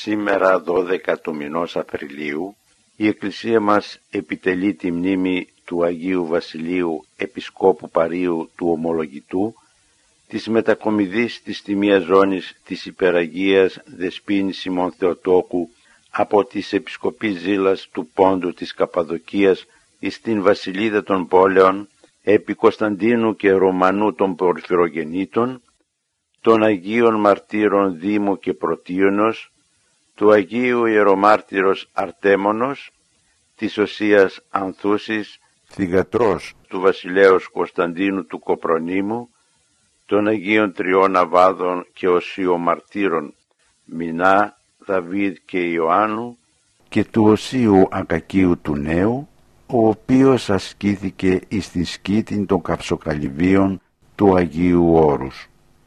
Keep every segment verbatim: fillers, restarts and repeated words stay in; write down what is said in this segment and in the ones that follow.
Σήμερα δώδεκα του μηνός Απριλίου η Εκκλησία μας επιτελεί τη μνήμη του Αγίου Βασιλείου Επισκόπου Παρίου του Ομολογητού, της μετακομιδής της τιμίας ζώνης της Υπεραγίας Δεσποίνης Σιμών Θεοτόκου από της Επισκοπής Ζήλας του Πόντου της Καπαδοκίας εις την Βασιλίδα των Πόλεων, επί Κωνσταντίνου και Ρωμανού των Πορφυρογεννήτων, των Αγίων Μαρτύρων Δήμου και Πρωτίωνος, του Αγίου Ιερομάρτυρος Αρτέμονος, της Οσίας Ανθούσης, θυγατρός του Βασιλέως Κωνσταντίνου του Κοπρονίμου, των Αγίων Τριών Αβάδων και Οσίων Μαρτύρων Μινά, Δαβίδ και Ιωάννου, και του Οσίου Ακακίου του Νέου, ο οποίος ασκήθηκε εις την σκήτην των Καυσοκαλυβίων του Αγίου Όρους.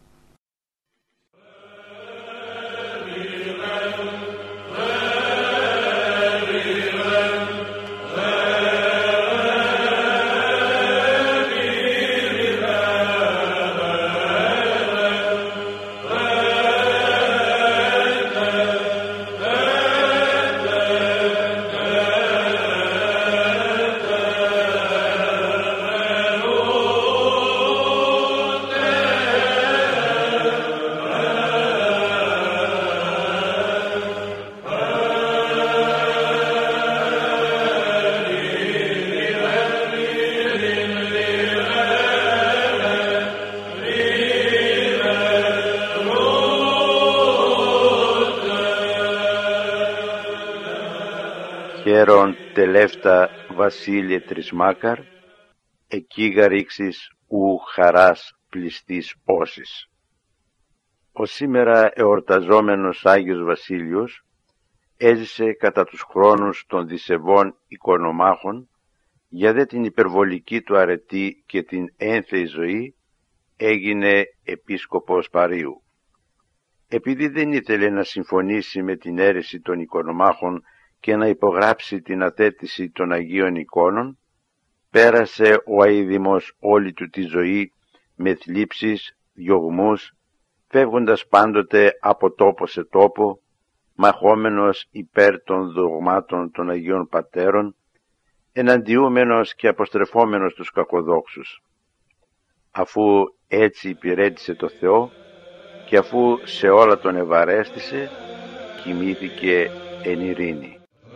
Χαίρον τελεύτα Βασίλειε Τρισμάκαρ, εκείγα ρίξεις ου χαράς πληστής όσης. Ο σήμερα εορταζόμενος Άγιος Βασίλειος έζησε κατά τους χρόνους των δισεβών οικονομάχων, για δε την υπερβολική του αρετή και την ένθεη ζωή έγινε επίσκοπος Παρίου. Επειδή δεν ήθελε να συμφωνήσει με την αίρεση των οικονομάχων και να υπογράψει την αθέτηση των Αγίων Εικόνων, πέρασε ο αείδημος όλη του τη ζωή με θλίψεις, διωγμούς, φεύγοντας πάντοτε από τόπο σε τόπο, μαχόμενος υπέρ των δογμάτων των Αγίων Πατέρων, εναντιούμενος και αποστρεφόμενος τους κακοδόξους. Αφού έτσι υπηρέτησε το Θεό και αφού σε όλα τον ευαρέστησε, κοιμήθηκε εν ειρήνη.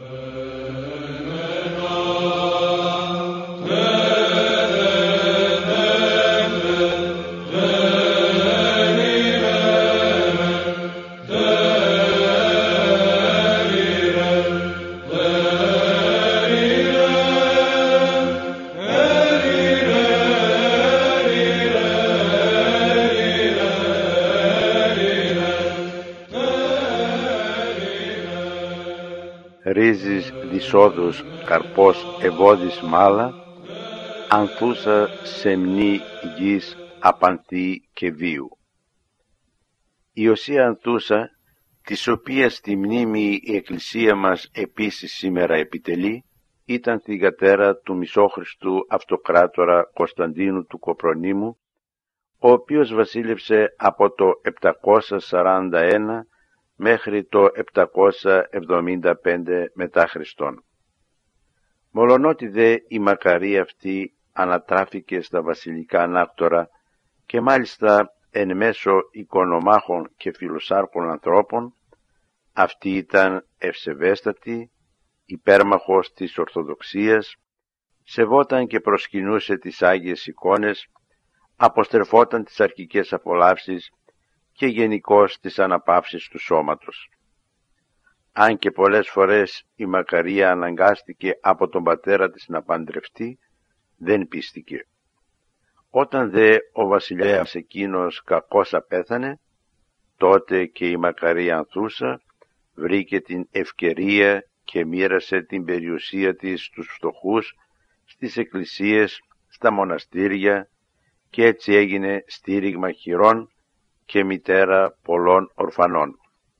Ρίζης δυσόδους καρπός ευώδης μάλα, ανθούσα σεμνή γης απανθή και βίου. Η Οσία Ανθούσα, της οποίας τη μνήμη η Εκκλησία μας επίσης σήμερα επιτελεί, ήταν θυγατέρα του Μισόχριστου Αυτοκράτορα Κωνσταντίνου του Κοπρονίμου, ο οποίος βασίλευσε από το επτακόσια σαράντα ένα μέχρι το επτακόσια εβδομήντα πέντε μετά Χριστόν. Μολονότι δε η μακαρία αυτή ανατράφηκε στα βασιλικά ανάκτορα και μάλιστα εν μέσω οικονομάχων και φιλοσάρχων ανθρώπων, αυτή ήταν ευσεβέστατη, υπέρμαχος της Ορθοδοξίας, σεβόταν και προσκυνούσε τις Άγιες Εικόνες, αποστρεφόταν τις αρχικές απολαύσεις και γενικώς τις αναπαύσεις του σώματος. Αν και πολλές φορές η Μακαρία αναγκάστηκε από τον πατέρα της να παντρευτεί, δεν πίστηκε. Όταν δε ο βασιλέας εκείνος κακώς απέθανε, τότε και η Μακαρία Ανθούσα βρήκε την ευκαιρία και μοίρασε την περιουσία της στους φτωχούς, στις εκκλησίες, στα μοναστήρια, και έτσι έγινε στήριγμα χειρών και μητέρα πολλών ορφανών.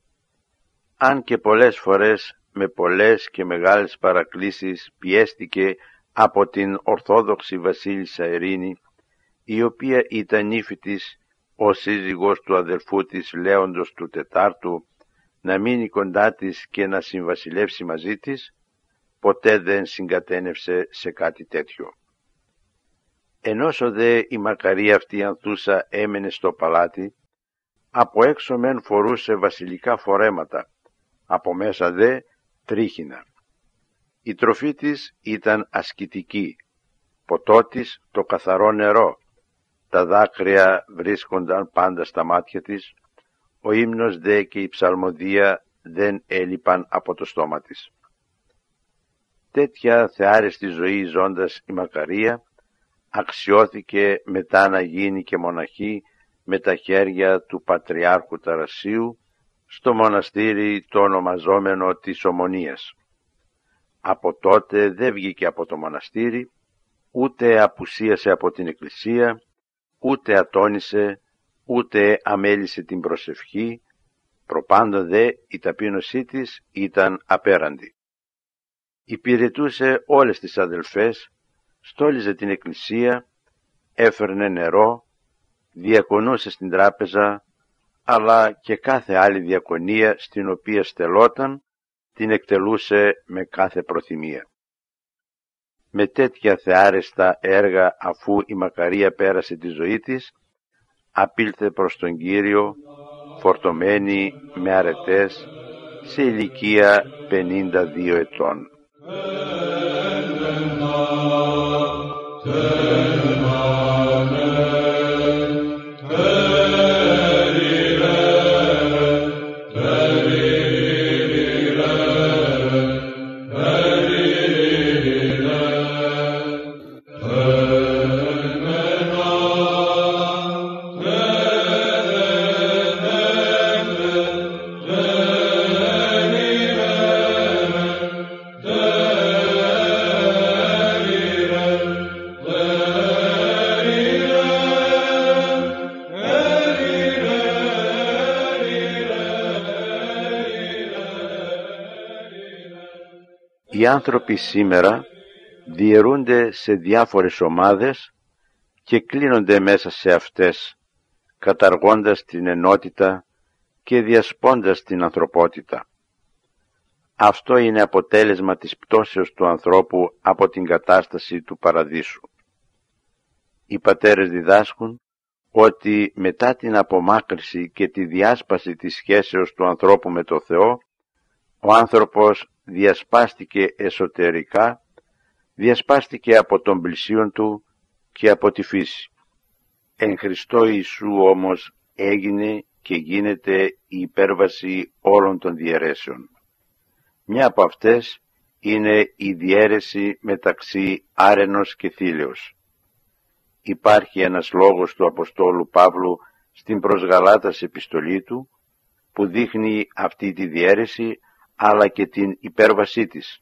Αν και πολλές φορές με πολλές και μεγάλες παρακλήσεις πιέστηκε από την Ορθόδοξη Βασίλισσα Ειρήνη, η οποία ήταν ύφη της, ο σύζυγος του αδελφού της Λέοντος του Τετάρτου, να μείνει κοντά της και να συμβασιλεύσει μαζί της, ποτέ δεν συγκατένευσε σε κάτι τέτοιο. Ενώσο δε η μακαρία αυτή ανθούσα έμενε στο παλάτι, από έξω μεν φορούσε βασιλικά φορέματα, από μέσα δε τρίχινα. Η τροφή της ήταν ασκητική, ποτό της το καθαρό νερό, τα δάκρυα βρίσκονταν πάντα στα μάτια της, ο ύμνος δε και η ψαλμοδία δεν έλειπαν από το στόμα της. Τέτοια θεάρεστη ζωή ζώντας η Μακαρία, αξιώθηκε μετά να γίνει και μοναχή με τα χέρια του Πατριάρχου Ταρασίου στο μοναστήρι το ονομαζόμενο της Ομονίας. Από τότε δεν βγήκε από το μοναστήρι, ούτε απουσίασε από την εκκλησία, ούτε ατόνισε, ούτε αμέλησε την προσευχή, προπάντων δε η ταπείνωσή της ήταν απέραντη. Υπηρετούσε όλες τις αδελφές, στόλιζε την εκκλησία, έφερνε νερό, διακονούσε στην τράπεζα, αλλά και κάθε άλλη διακονία στην οποία στελόταν, την εκτελούσε με κάθε προθυμία. Με τέτοια θεάρεστα έργα, αφού η Μακαρία πέρασε τη ζωή της, απήλθε προς τον Κύριο, φορτωμένη με αρετές, σε ηλικία πενήντα δύο ετών. Οι άνθρωποι σήμερα διαιρούνται σε διάφορες ομάδες και κλείνονται μέσα σε αυτές, καταργώντας την ενότητα και διασπώντας την ανθρωπότητα. Αυτό είναι αποτέλεσμα της πτώσεως του ανθρώπου από την κατάσταση του παραδείσου. Οι πατέρες διδάσκουν ότι μετά την απομάκρυση και τη διάσπαση της σχέσεως του ανθρώπου με το Θεό, ο άνθρωπος διασπάστηκε εσωτερικά, διασπάστηκε από τον πλησίον του και από τη φύση. Εν Χριστώ Ιησού όμως έγινε και γίνεται η υπέρβαση όλων των διαιρέσεων. Μια από αυτές είναι η διαίρεση μεταξύ άρενος και θήλεως. Υπάρχει ένας λόγος του Αποστόλου Παύλου στην προς Γαλάτας επιστολή του που δείχνει αυτή τη διαίρεση αλλά και την υπέρβασή της.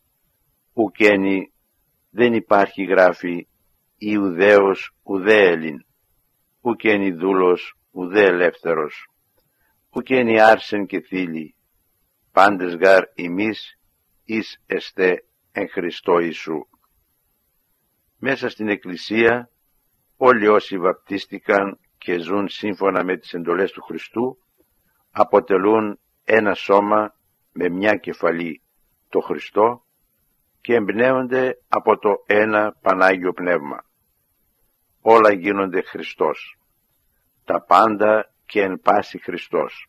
Ουκένι δεν υπάρχει, γράφει, Ιουδαίος ουδέ Έλλην, ουκένι δούλος ουδέ ελεύθερος, ουκένι άρσεν και θήλη, πάντες γάρ ημείς εις εστέ εν Χριστώ Ιησού. Μέσα στην Εκκλησία όλοι όσοι βαπτίστηκαν και ζουν σύμφωνα με τις εντολές του Χριστού αποτελούν ένα σώμα με μια κεφαλή, το Χριστό, και εμπνέονται από το ένα Πανάγιο Πνεύμα. Όλα γίνονται Χριστός, τα πάντα και εν πάση Χριστός.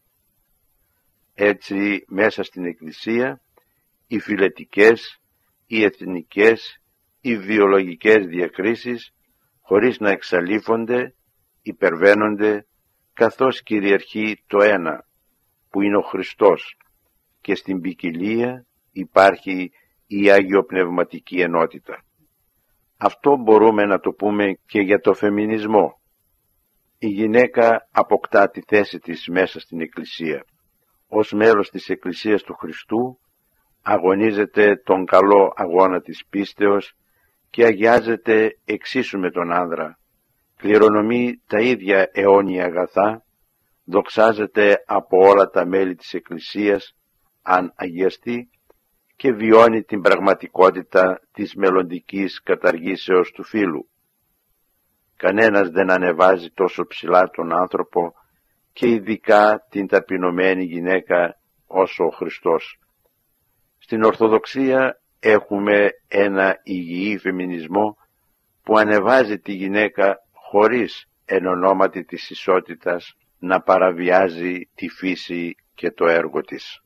Έτσι μέσα στην Εκκλησία οι φιλετικές, οι εθνικές, οι βιολογικές διακρίσεις χωρίς να εξαλείφονται, υπερβαίνονται, καθώς κυριαρχεί το ένα που είναι ο Χριστός, και στην ποικιλία υπάρχει η αγιοπνευματική ενότητα. Αυτό μπορούμε να το πούμε και για το φεμινισμό. Η γυναίκα αποκτά τη θέση της μέσα στην Εκκλησία. Ως μέλος της Εκκλησίας του Χριστού αγωνίζεται τον καλό αγώνα της πίστεως και αγιάζεται εξίσου με τον άνδρα, κληρονομεί τα ίδια αιώνια αγαθά, δοξάζεται από όλα τα μέλη της Εκκλησίας αν αγιαστεί και βιώνει την πραγματικότητα της μελλοντικής καταργήσεως του φύλου. Κανένας δεν ανεβάζει τόσο ψηλά τον άνθρωπο και ειδικά την ταπεινωμένη γυναίκα όσο ο Χριστός. Στην Ορθοδοξία έχουμε ένα υγιή φεμινισμό που ανεβάζει τη γυναίκα χωρίς εν ονόματι της ισότητας να παραβιάζει τη φύση και το έργο της.